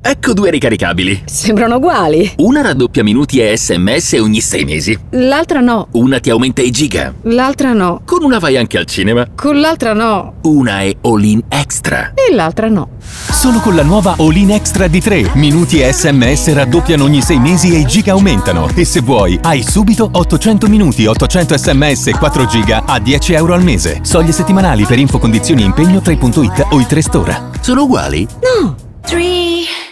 Ecco 2 ricaricabili. Sembrano uguali. Una raddoppia minuti e SMS ogni 6 mesi. L'altra no. Una ti aumenta i giga. L'altra no. Con una vai anche al cinema. Con l'altra no. Una è All-in Extra. E l'altra no. Solo con la nuova All-in Extra di 3. Minuti e SMS raddoppiano ogni 6 mesi e i giga aumentano. E se vuoi, hai subito 800 minuti, 800 SMS e 4 giga a €10 al mese. Soglie settimanali per info, condizioni e impegno 3.it o i 3 Store. Sono uguali? No. 3